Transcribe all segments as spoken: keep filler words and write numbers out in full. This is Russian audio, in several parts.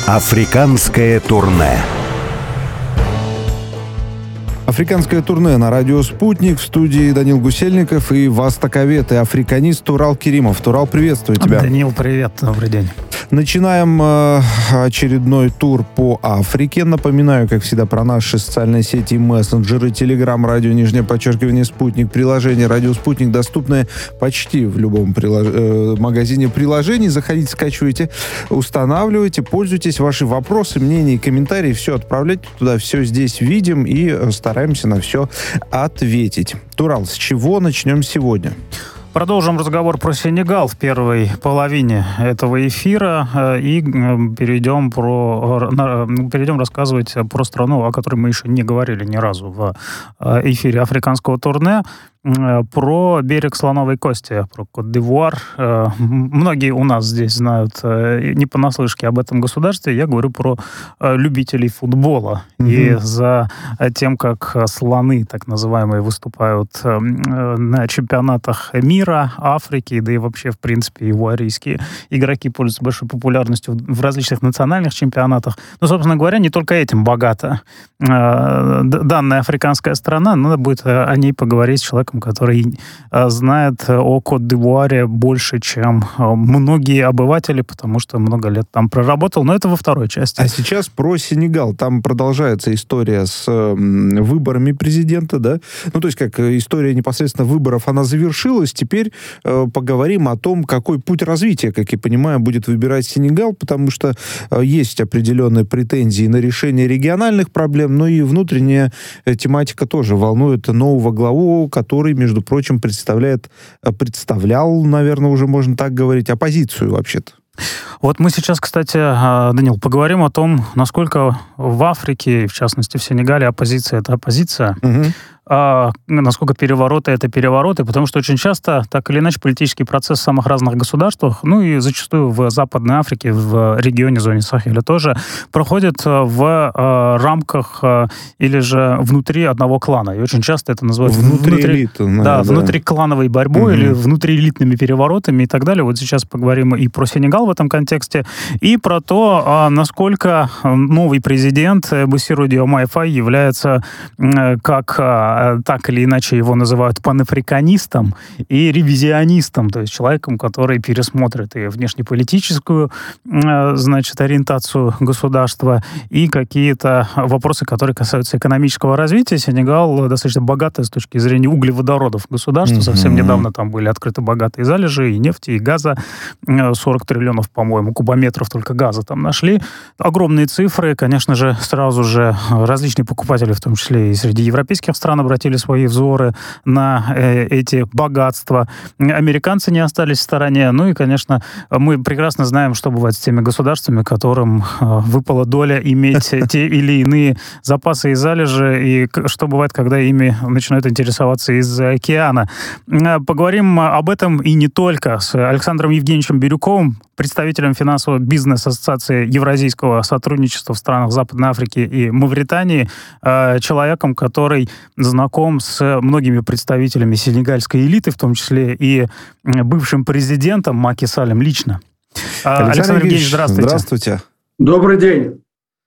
Африканское турне. Африканское турне на радио «Спутник». В студии Данил Гусельников и востоковед и африканист Турал Керимов. Турал, приветствую тебя. Данил, привет. Добрый день. Начинаем э, очередной тур по Африке. Напоминаю, как всегда, про наши социальные сети и мессенджеры. Телеграм, радио, нижнее подчеркивание, «Спутник». Приложение «Радио Спутник» доступное почти в любом прилож... э, магазине приложений. Заходите, скачивайте, устанавливайте, пользуйтесь. Ваши вопросы, мнения и комментарии все отправляйте туда. Все здесь видим и стараемся на все ответить. Турал, с чего начнем сегодня? Продолжим разговор про Сенегал в первой половине этого эфира и перейдем, про, перейдем рассказывать про страну, о которой мы еще не говорили ни разу в эфире африканского турне, про берег Слоновой Кости, про Кот-д'Ивуар. Многие у нас здесь знают не понаслышке об этом государстве. Я говорю про любителей футбола. Mm-hmm. И за тем, как слоны, так называемые, выступают на чемпионатах мира, Африки, да и вообще, в принципе, ивуарийские игроки пользуются большой популярностью в различных национальных чемпионатах. Ну, собственно говоря, не только этим богата данная африканская страна. Надо будет о ней поговорить с человеком, который знает о Кот-д'Ивуаре больше, чем многие обыватели, потому что много лет там проработал, но это во второй части. А сейчас про Сенегал. Там продолжается история с выборами президента, да? Ну, то есть, как история непосредственно выборов, она завершилась. Теперь э, поговорим о том, какой путь развития, как я понимаю, будет выбирать Сенегал, потому что э, есть определенные претензии на решение региональных проблем, но и внутренняя э, тематика тоже волнует нового главу, который, между прочим, представляет, представлял, наверное, уже можно так говорить, оппозицию вообще-то. Вот мы сейчас, кстати, Данил, поговорим о том, насколько в Африке, в частности в Сенегале, оппозиция — это оппозиция. Угу. А насколько перевороты — это перевороты, потому что очень часто, так или иначе, политический процесс в самых разных государствах, ну и зачастую в Западной Африке, в регионе, зоне Сахеля тоже, проходит в э, рамках э, или же внутри одного клана. И очень часто это называется внутри, внутри, да, да. внутриклановой борьбой, mm-hmm. или внутриэлитными переворотами и так далее. Вот сейчас поговорим и про Сенегал в этом контексте, и про то, э, насколько новый президент Басиру Диомаи Фай является э, как э, так или иначе его называют панафриканистом и ревизионистом, то есть человеком, который пересмотрит и внешнеполитическую, значит, ориентацию государства, и какие-то вопросы, которые касаются экономического развития. Сенегал достаточно богатое с точки зрения углеводородов государство. Mm-hmm. Совсем недавно там были открыты богатые залежи и нефти, и газа. сорок триллионов, по-моему, кубометров только газа там нашли. Огромные цифры. Конечно же, сразу же различные покупатели, в том числе и среди европейских стран, обратили свои взоры на э, эти богатства. Американцы не остались в стороне. Ну и, конечно, мы прекрасно знаем, что бывает с теми государствами, которым э, выпала доля иметь те или иные запасы и залежи, и что бывает, когда ими начинают интересоваться из океана. Поговорим об этом и не только с Александром Евгеньевичем Бирюковым, представителем финансового бизнеса Ассоциации Евразийского сотрудничества в странах Западной Африки и Мавритании, э, человеком, который знаком с многими представителями сенегальской элиты, в том числе и бывшим президентом Маки Саллем лично. Александр, Александр Евгеньевич, здравствуйте. Здравствуйте. Добрый день.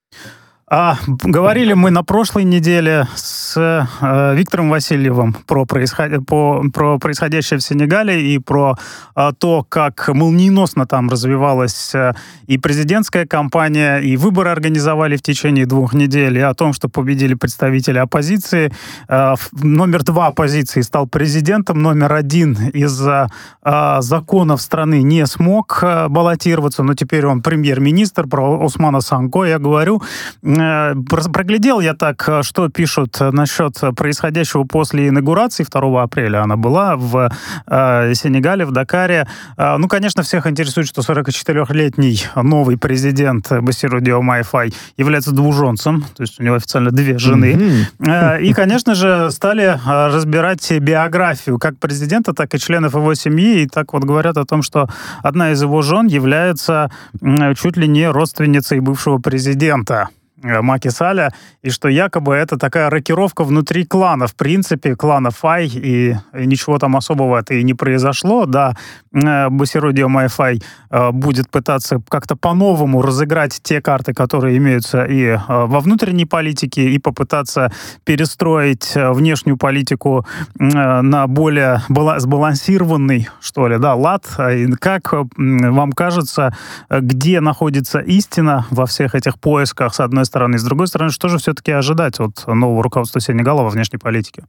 А, говорили мы на прошлой неделе с э, Виктором Васильевым про, происход... по, про происходящее в Сенегале и про э, то, как молниеносно там развивалась э, и президентская кампания, и выборы организовали в течение двух недель, и о том, что победили представители оппозиции. Э, номер два оппозиции стал президентом, номер один из-за э, законов страны не смог э, баллотироваться, но теперь он премьер-министр. Про Османа Санко я говорю. Проглядел я так, что пишут насчет происходящего после инаугурации второго апреля. Она была в э, Сенегале, в Дакаре. Э, ну, конечно, всех интересует, что сорокачетырёхлетний новый президент Басиру Диомаи Фай является двуженцем, то есть у него официально две жены. Mm-hmm. Э, и, конечно же, стали разбирать биографию как президента, так и членов его семьи. И так вот говорят о том, что одна из его жен является чуть ли не родственницей бывшего президента. Маки Салля, и что якобы это такая рокировка внутри клана, в принципе, клана Фай, и, и ничего там особого это и не произошло. Да, Басиру Дiomaye Фай будет пытаться как-то по-новому разыграть те карты, которые имеются и во внутренней политике, и попытаться перестроить внешнюю политику на более сбалансированный, что ли, да, лад. Как вам кажется, где находится истина во всех этих поисках, с одной стороны, и с другой стороны, что же все-таки ожидать от нового руководства Сенегала во внешней политике?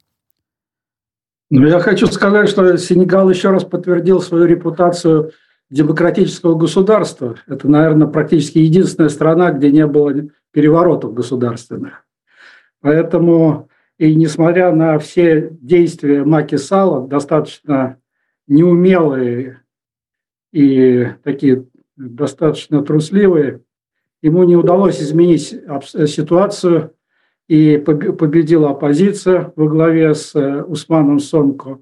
Ну, я хочу сказать, что Сенегал еще раз подтвердил свою репутацию демократического государства. Это, наверное, практически единственная страна, где не было переворотов государственных. Поэтому, и несмотря на все действия Маки Салла, достаточно неумелые и такие достаточно трусливые, ему не удалось изменить ситуацию, и победила оппозиция во главе с Усманом Сонко.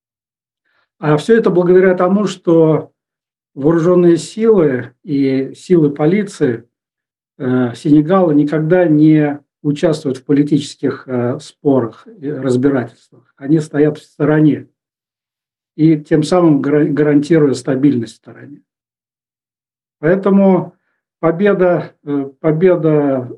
А все это благодаря тому, что вооруженные силы и силы полиции Сенегала никогда не участвуют в политических спорах и разбирательствах. Они стоят в стороне и тем самым гарантируя стабильность в стране. Поэтому победа, победа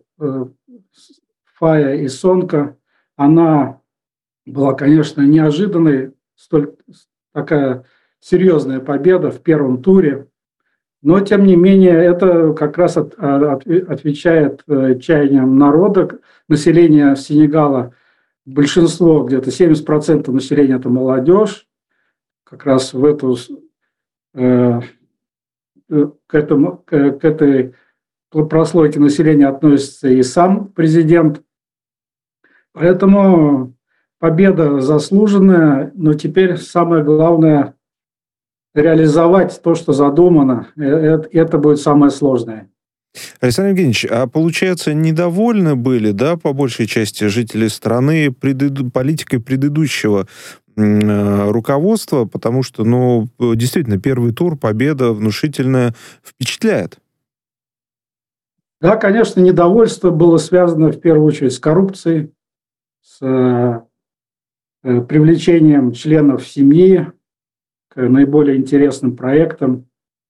Фая и Сонко, она была, конечно, неожиданной, столь такая серьезная победа в первом туре, но, тем не менее, это как раз от, от, отвечает чаяниям народа, населения Сенегала. Большинство, где-то семьдесят процентов населения – это молодежь, как раз в эту, э, к, этому, к, к этой прослойке населения относится и сам президент. Поэтому победа заслуженная, но теперь самое главное – реализовать то, что задумано. Это будет самое сложное. Александр Евгеньевич, а получается, недовольны были, да, по большей части жители страны предыду... политикой предыдущего э, руководства, потому что, ну, действительно, первый тур, победа внушительная, впечатляет. Да, конечно, недовольство было связано в первую очередь с коррупцией, с э, привлечением членов семьи к наиболее интересным проектам.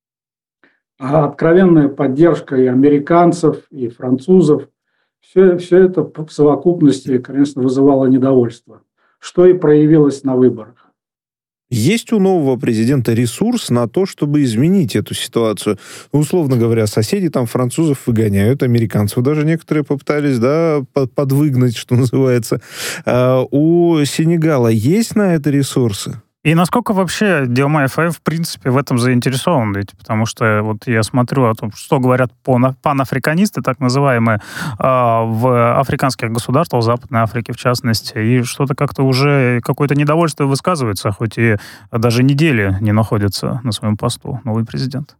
А откровенная поддержка и американцев, и французов, все, все это в совокупности, конечно, вызывало недовольство, что и проявилось на выборах. Есть у нового президента ресурс на то, чтобы изменить эту ситуацию? Условно говоря, соседи там французов выгоняют, американцев даже некоторые попытались, да, подвыгнать, что называется. А у Сенегала есть на это ресурсы? И насколько вообще Diomaye Фай, в принципе, в этом заинтересован? Ведь, потому что вот я смотрю о том, что говорят панафриканисты, так называемые, в африканских государствах, в Западной Африке в частности, и что-то как-то уже какое-то недовольство высказывается, хоть и даже недели не находится на своем посту новый президент.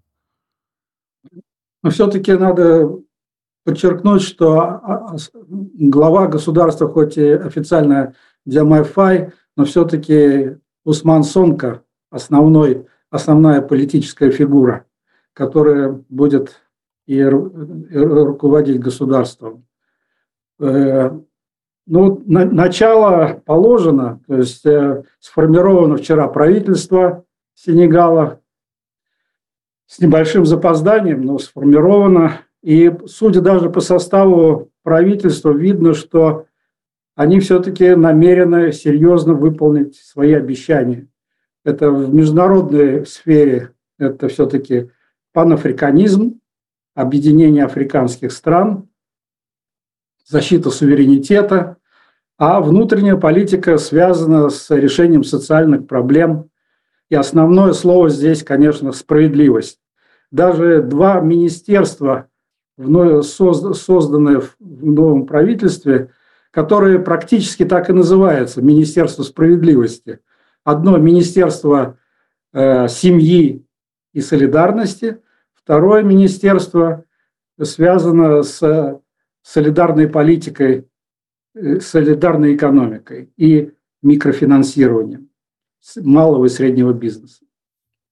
Но все-таки надо подчеркнуть, что глава государства, хоть и официально Diomaye Фай, но все-таки Усман Сонко – основной, основная политическая фигура, которая будет и руководить государством. Ну, начало положено, то есть сформировано вчера правительство Сенегала с небольшим запозданием, но сформировано. И, судя даже по составу правительства, видно, что они все-таки намерены серьезно выполнить свои обещания. Это в международной сфере, это все-таки панафриканизм, объединение африканских стран, защита суверенитета, а внутренняя политика связана с решением социальных проблем. И основное слово здесь, конечно, справедливость. Даже два министерства, созданные в новом правительстве, которые практически так и называются – Министерство справедливости. Одно – Министерство э, семьи и солидарности, второе министерство связано с солидарной политикой, э, солидарной экономикой и микрофинансированием малого и среднего бизнеса.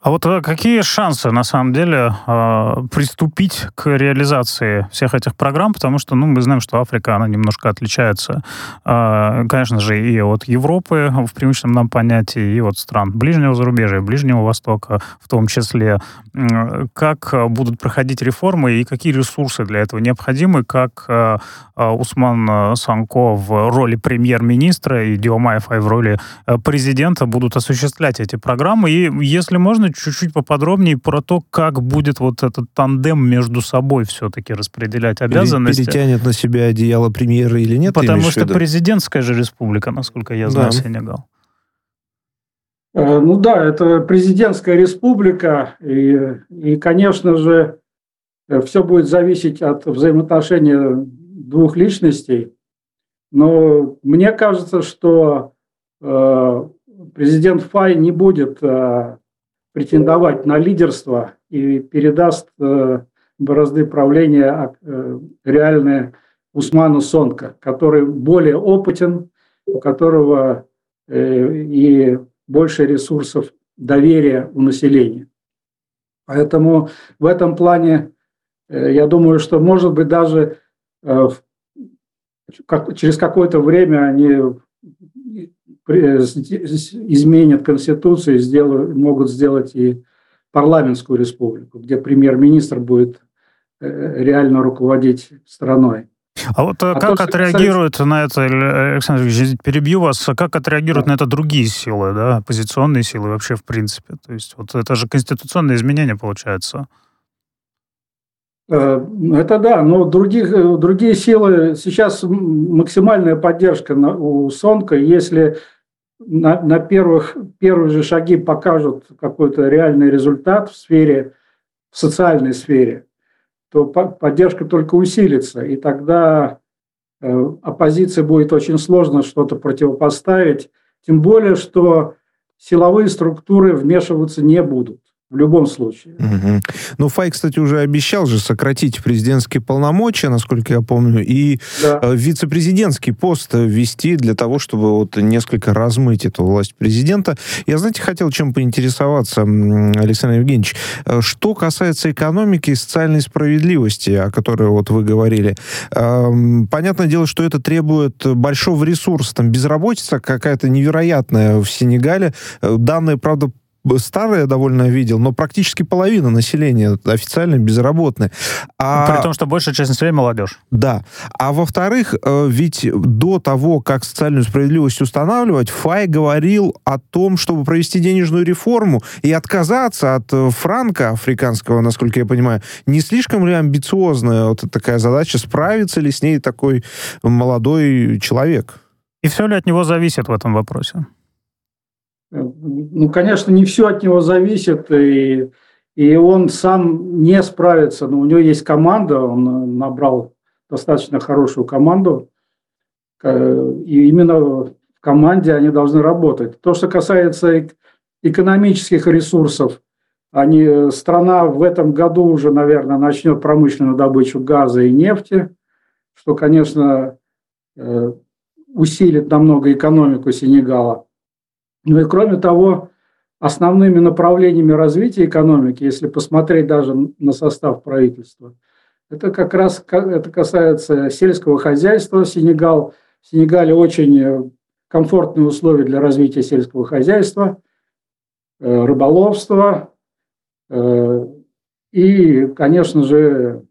А вот какие шансы, на самом деле, приступить к реализации всех этих программ? Потому что, ну, мы знаем, что Африка, она немножко отличается, конечно же, и от Европы в привычном нам понятии, и от стран ближнего зарубежья, Ближнего Востока в том числе. Как будут проходить реформы и какие ресурсы для этого необходимы? Как Усман Сонко в роли премьер-министра и Диомай Фай в роли президента будут осуществлять эти программы? И, если можно, чуть-чуть поподробнее про то, как будет вот этот тандем между собой все-таки распределять обязанности. Перетянет на себя одеяло премьера или нет? Потому что президентская же республика, насколько я знаю, да. Сенегал. Ну да, это президентская республика, и, и, конечно же, все будет зависеть от взаимоотношения двух личностей. Но мне кажется, что э, президент Фай не будет э, претендовать на лидерство и передаст э, борозды правления э, реальные Усману Сонко, который более опытен, у которого э, и больше ресурсов доверия у населения. Поэтому в этом плане э, я думаю, что, может быть, даже э, как, через какое-то время они изменят Конституцию и сделают, могут сделать и парламентскую республику, где премьер-министр будет реально руководить страной. А вот а как то, отреагируют касается... на это, Александр Ильич, перебью вас, как отреагируют да. на это другие силы, да, оппозиционные силы вообще в принципе? То есть вот это же конституционное изменение получается. Это да, но других, другие силы, сейчас максимальная поддержка у Сонко, если на, на первых, первые же шаги покажут какой-то реальный результат в сфере, в социальной сфере, то поддержка только усилится, и тогда оппозиции будет очень сложно что-то противопоставить, тем более, что силовые структуры вмешиваться не будут. В любом случае. Угу. Ну, Фай, кстати, уже обещал же сократить президентские полномочия, насколько я помню, и да. вице-президентский пост ввести для того, чтобы вот несколько размыть эту власть президента. Я, знаете, хотел чем поинтересоваться, Александр Евгеньевич. Что касается экономики и социальной справедливости, о которой вот вы говорили, понятное дело, что это требует большого ресурса. Там безработица какая-то невероятная в Сенегале. Данные, правда, старое довольно видел, но практически половина населения официально безработны. А... При том, что большая часть населения молодежь. Да. А во-вторых, ведь до того, как социальную справедливость устанавливать, Фай говорил о том, чтобы провести денежную реформу и отказаться от франка африканского, насколько я понимаю. Не слишком ли амбициозная вот такая задача, справится ли с ней такой молодой человек? И все ли от него зависит в этом вопросе? Ну, конечно, не все от него зависит, и, и он сам не справится, но у него есть команда, он набрал достаточно хорошую команду, и именно в команде они должны работать. То, что касается экономических ресурсов, они, страна в этом году уже, наверное, начнет промышленную добычу газа и нефти, что, конечно, усилит намного экономику Сенегала. Ну и кроме того, основными направлениями развития экономики, если посмотреть даже на состав правительства, это как раз это касается сельского хозяйства. Сенегал, в Сенегале очень комфортные условия для развития сельского хозяйства, рыболовства и, конечно же,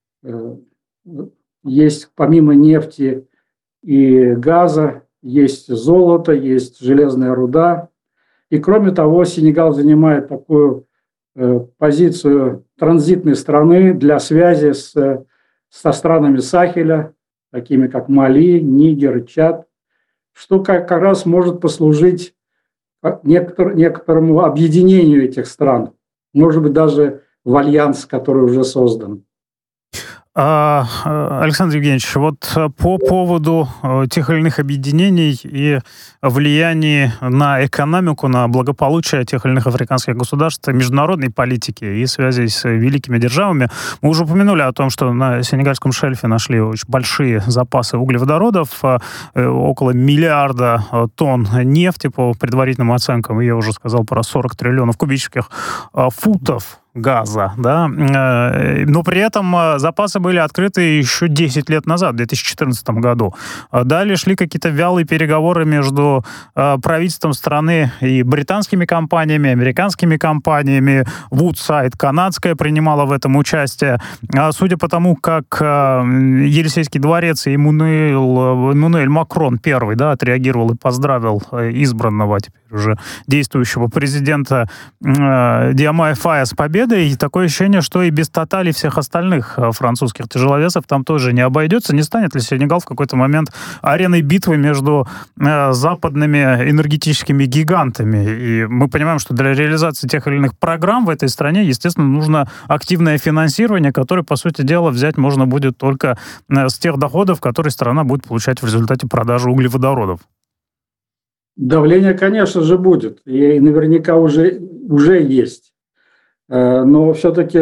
есть помимо нефти и газа, есть золото, есть железная руда. И кроме того, Сенегал занимает такую э, позицию транзитной страны для связи с, со странами Сахеля, такими как Мали, Нигер, Чад, что как, как раз может послужить некотор, некоторому объединению этих стран. Может быть, даже в альянс, который уже создан. Александр Евгеньевич, вот по поводу тех или иных объединений и влияния на экономику, на благополучие тех или иных африканских государств, международной политики и связей с великими державами, мы уже упомянули о том, что на Сенегальском шельфе нашли очень большие запасы углеводородов, около миллиарда тонн нефти, по предварительным оценкам, я уже сказал про сорок триллионов кубических футов газа, да, но при этом запасы были открыты еще десять лет назад, в две тысячи четырнадцатом году. Далее шли какие-то вялые переговоры между правительством страны и британскими компаниями, американскими компаниями. Вудсайд, канадская, принимала в этом участие. Судя по тому, как Елисейский дворец и Эммануэль, Эммануэль Макрон первый, да, отреагировал и поздравил избранного, теперь уже действующего президента Диомая Фая с победой, и такое ощущение, что и без Тотали всех остальных французских тяжеловесов там тоже не обойдется. Не станет ли Сенегал в какой-то момент ареной битвы между э, западными энергетическими гигантами? И мы понимаем, что для реализации тех или иных программ в этой стране, естественно, нужно активное финансирование, которое, по сути дела, взять можно будет только э, с тех доходов, которые страна будет получать в результате продажи углеводородов. Давление, конечно же, будет. И наверняка уже, уже есть. Но все-таки,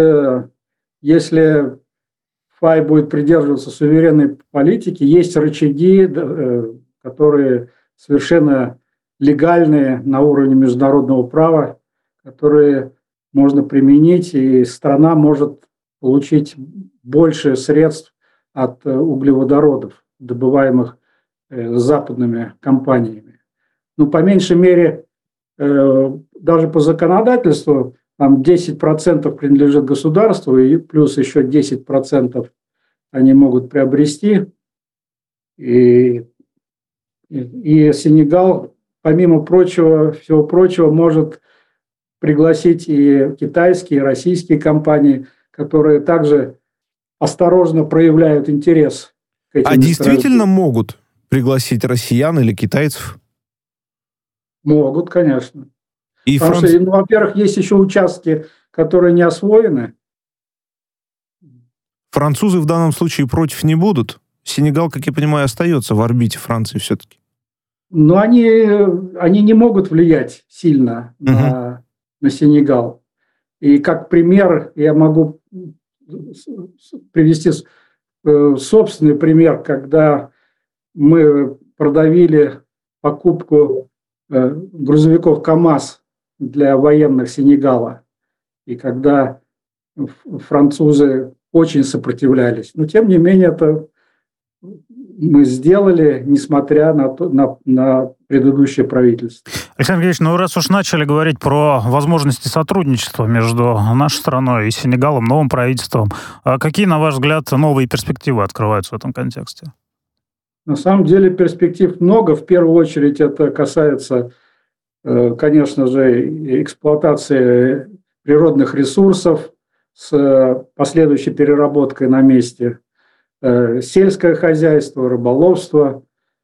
если Фай будет придерживаться суверенной политики, есть рычаги, которые совершенно легальные на уровне международного права, которые можно применить, и страна может получить больше средств от углеводородов, добываемых западными компаниями. Ну, по меньшей мере, даже по законодательству, там десять процентов принадлежит государству, и плюс еще десять процентов они могут приобрести. И, и, и Сенегал, помимо прочего, всего прочего, может пригласить и китайские, и российские компании, которые также осторожно проявляют интерес к этим. А действительно могут пригласить россиян или китайцев? Могут, конечно. И Потому Франц... что, ну, во-первых, есть еще участки, которые не освоены. Французы в данном случае против не будут? Сенегал, как я понимаю, остается в орбите Франции все-таки. Но они, они не могут влиять сильно uh-huh. на, на Сенегал. И как пример я могу привести собственный пример, когда мы продавили покупку грузовиков КАМАЗ для военных Сенегала. И когда французы очень сопротивлялись. Но, тем не менее, это мы сделали, несмотря на, то, на, на предыдущее правительство. Александр Георгиевич, ну раз уж начали говорить про возможности сотрудничества между нашей страной и Сенегалом, новым правительством, какие, на ваш взгляд, новые перспективы открываются в этом контексте? На самом деле перспектив много. В первую очередь это касается, конечно же, эксплуатации природных ресурсов с последующей переработкой на месте, сельское хозяйство, рыболовство,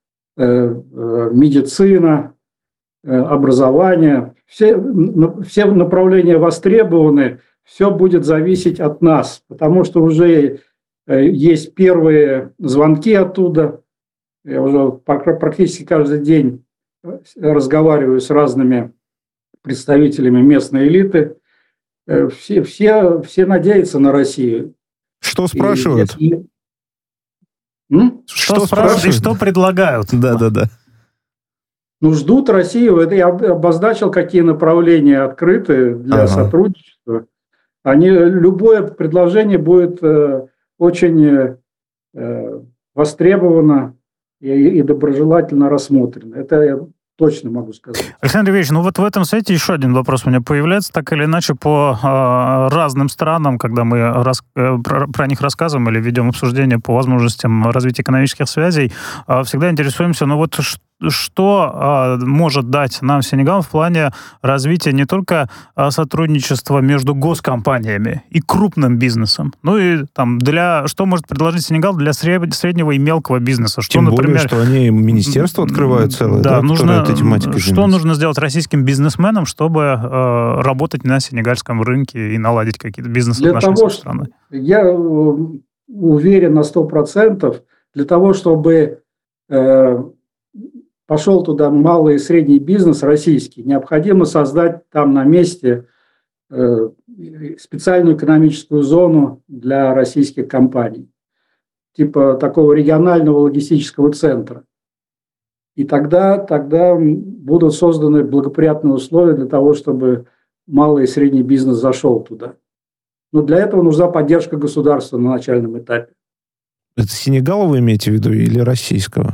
медицина, образование. Все, все направления востребованы, все будет зависеть от нас, потому что уже есть первые звонки оттуда. Я уже практически каждый день разговариваю с разными представителями местной элиты. Все, все, все надеются на Россию. Что спрашивают? И, если... Что, что спрашивают и что предлагают? Да, да, да. Ну, ждут Россию. Это я обозначил, какие направления открыты для ага. сотрудничества. Они, любое предложение будет э, очень э, востребовано и, и доброжелательно рассмотрено. Это я точно могу сказать. Александр Ильич, ну вот в этом свете еще один вопрос у меня появляется, так или иначе, по э, разным странам, когда мы рас, э, про, про них рассказываем или ведем обсуждение по возможностям развития экономических связей, э, всегда интересуемся, ну вот что э, может дать нам Сенегал в плане развития не только э, сотрудничества между госкомпаниями и крупным бизнесом, ну и там для что может предложить Сенегал для сред, среднего и мелкого бизнеса? Что, Тем например, более, что они министерство открывают целое, да, да, нужно, этой тематикой что занимается. нужно сделать российским бизнесменам, чтобы э, работать на сенегальском рынке и наладить какие-то бизнес-отношения с страной? Я уверен на сто процентов, для того, чтобы э, пошел туда малый и средний бизнес российский, необходимо создать там на месте э, специальную экономическую зону для российских компаний, типа такого регионального логистического центра. И тогда, тогда будут созданы благоприятные условия для того, чтобы малый и средний бизнес зашел туда. Но для этого нужна поддержка государства на начальном этапе. Это Сенегала вы имеете в виду или российского?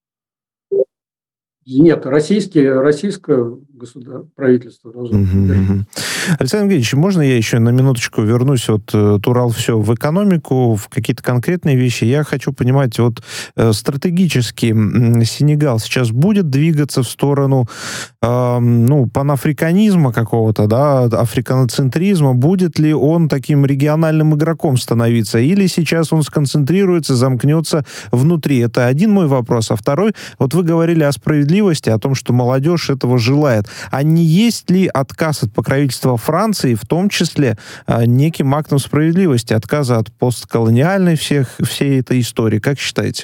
Нет, российские, российское государство, правительство должно быть. Uh-huh. Александр Евгеньевич, можно я еще на минуточку вернусь от Турал все в экономику, в какие-то конкретные вещи? Я хочу понимать, вот стратегически Сенегал сейчас будет двигаться в сторону э, ну, панафриканизма какого-то, да, африканоцентризма? Будет ли он таким региональным игроком становиться? Или сейчас он сконцентрируется, замкнется внутри? Это один мой вопрос. А второй, вот вы говорили о справедливости, о том, что молодежь этого желает. А не есть ли отказ от покровительства Франции, в том числе э, неким актом справедливости, отказа от постколониальной всех, всей этой истории? Как считаете?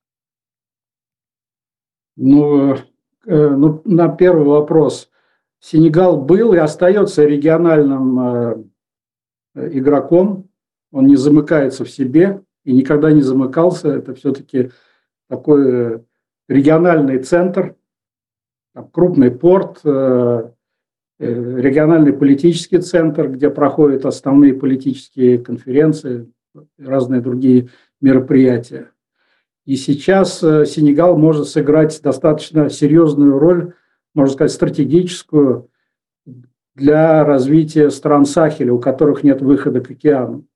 Ну, э, ну, на первый вопрос. Сенегал был и остается региональным э, игроком. Он не замыкается в себе и никогда не замыкался. Это все-таки такой региональный центр, крупный порт, региональный политический центр, где проходят основные политические конференции, разные другие мероприятия. И сейчас Сенегал может сыграть достаточно серьезную роль, можно сказать, стратегическую для развития стран Сахеля, у которых нет выхода к океану.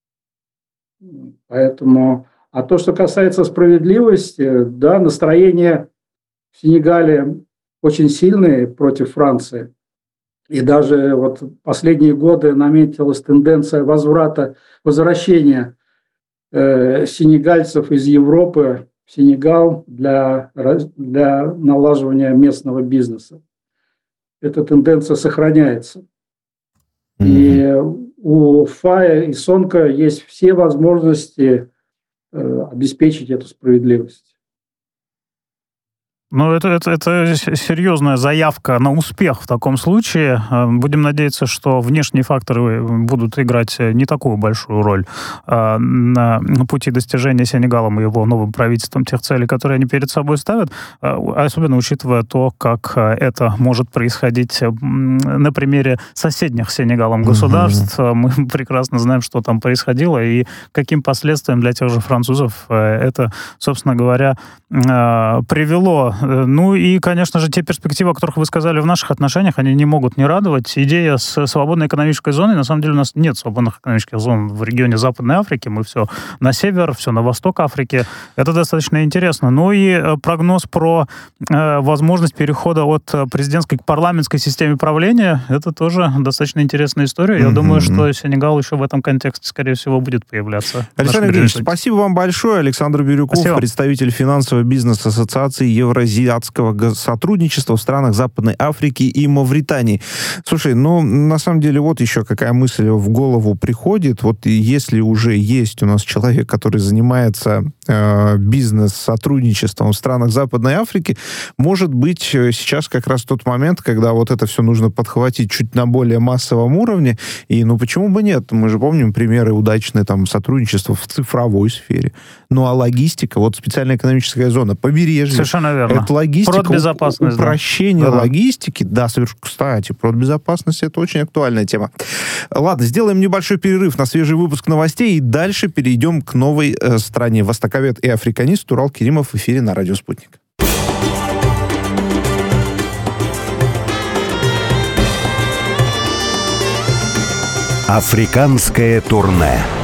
Поэтому, а то, что касается справедливости, да, настроение в Сенегале очень сильные против Франции. И даже вот последние годы наметилась тенденция возврата, возвращения э, сенегальцев из Европы в Сенегал для, для налаживания местного бизнеса. Эта тенденция сохраняется. Mm-hmm. И у Фая и Сонко есть все возможности э, обеспечить эту справедливость. Ну, это, это, это серьезная заявка на успех в таком случае. Будем надеяться, что внешние факторы будут играть не такую большую роль на пути достижения Сенегалом и его новым правительством тех целей, которые они перед собой ставят, особенно учитывая то, как это может происходить на примере соседних с Сенегалом государств. Mm-hmm. Мы прекрасно знаем, что там происходило и каким последствиям для тех же французов это, собственно говоря, привело. Ну и, конечно же, те перспективы, о которых вы сказали в наших отношениях, они не могут не радовать. Идея с свободной экономической зоной, на самом деле у нас нет свободных экономических зон в регионе Западной Африки, мы все на север, все на восток Африки. Это достаточно интересно. Ну и прогноз про э, возможность перехода от президентской к парламентской системе правления, это тоже достаточно интересная история. Я mm-hmm. думаю, что Сенегал еще в этом контексте, скорее всего, будет появляться. Александр Евгеньевич, спасибо вам большое. Александр Бирюков, спасибо. Представитель финансовой бизнес-ассоциации Евразийского сотрудничества в странах Западной Африки и Мавритании. Слушай, ну, на самом деле, вот еще какая мысль в голову приходит. Вот если уже есть у нас человек, который занимается э, бизнес-сотрудничеством в странах Западной Африки, может быть, сейчас как раз тот момент, когда вот это все нужно подхватить чуть на более массовом уровне. И, ну, почему бы нет? Мы же помним примеры удачные там сотрудничества в цифровой сфере. Ну, а логистика, вот специальная экономическая зона, побережье. Совершенно верно. Это логистика, продбезопасность, упрощение да. логистики. Да, кстати, продбезопасность — это очень актуальная тема. Ладно, сделаем небольшой перерыв на свежий выпуск новостей и дальше перейдем к новой э, стране. Востоковед и африканист Турал Керимов в эфире на Радио Спутник. Африканское турне.